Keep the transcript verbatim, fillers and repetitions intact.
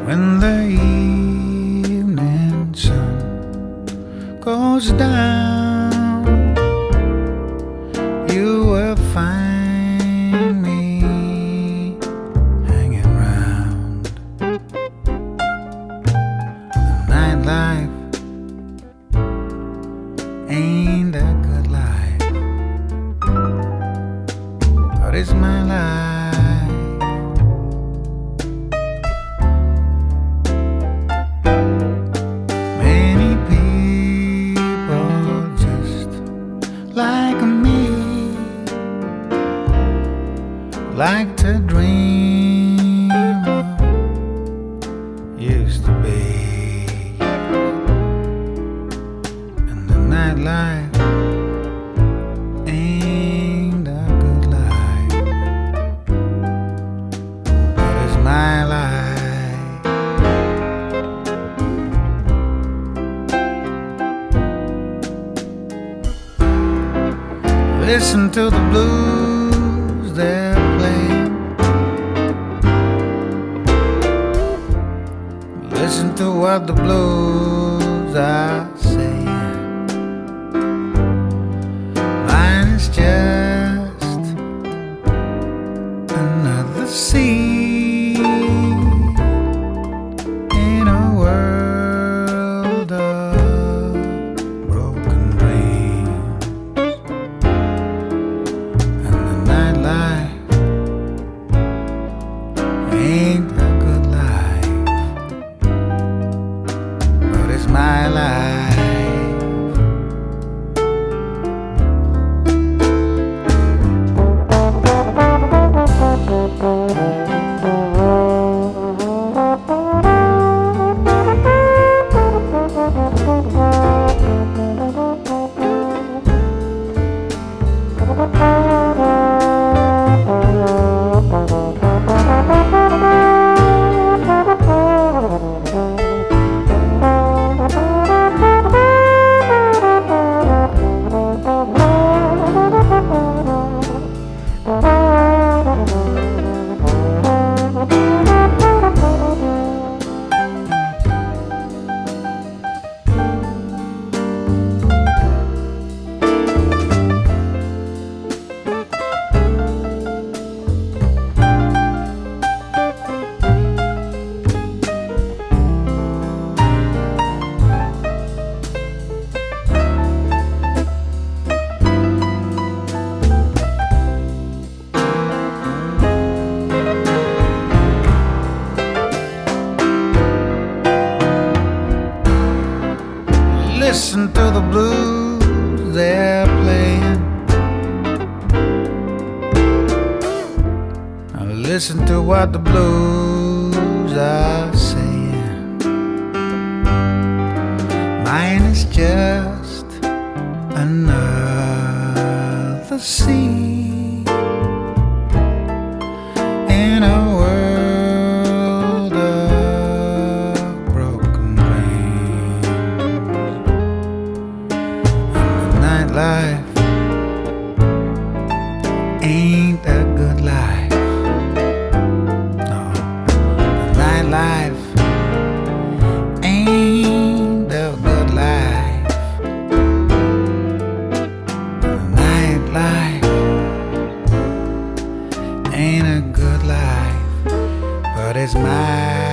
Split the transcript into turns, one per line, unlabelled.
When the evening sun goes down, you will find me hanging round. The nightlife ain't a good life, but it's my life. Like me, like to dream of used to be, and the nightlife ain't a good life, but it's my life. Listen to the blues they're playing. Listen to what the blues are saying. Mine is just another seed in a world of broken dreams. Ain't a good life, but it's my life. Listen to the blues they're playing. Listen to what the blues are saying. Mine is just another seed in a world of broken dreams. Nightlife ain't a good life. No, the nightlife ain't a good life. The nightlife ain't a good life, but it's mine.